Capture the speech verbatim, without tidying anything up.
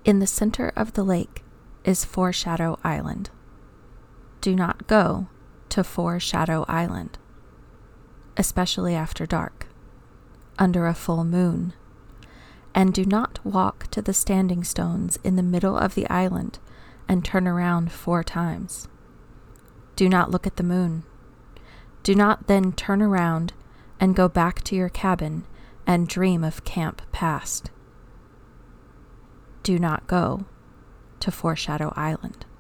In the center of the lake is Foreshadow Island. Do not go to Foreshadow Island, especially after dark, under a full moon. And do not walk to the standing stones in the middle of the island and turn around four times. Do not look at the moon. Do not then turn around and go back to your cabin and dream of camp past. Do not go to Foreshadow Island.